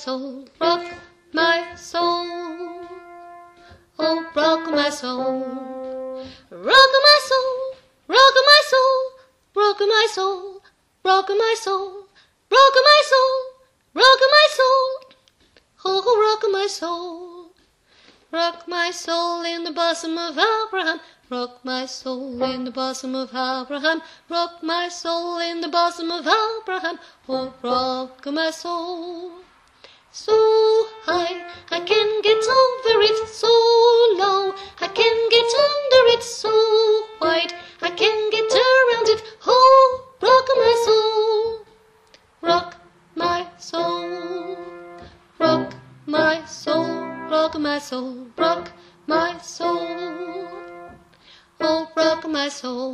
soul, rock my soul. Oh, rock my soul, rock my soul, rock my soul, rock my soul, rock my soul, rock my soul, rock my soul. Oh, rock my soul, rock my soul in the bosom of Abraham. Rock my soul in the bosom of Abraham. Rock my soul in the bosom of Abraham. Oh, rock my soul. So high, I can get over it. So low, I can get under it. So wide, I can get around it. Oh, rock my soul. Rock my soul. Rock my soul. Rock my soul. Rock my soul. Oh, rock my soul.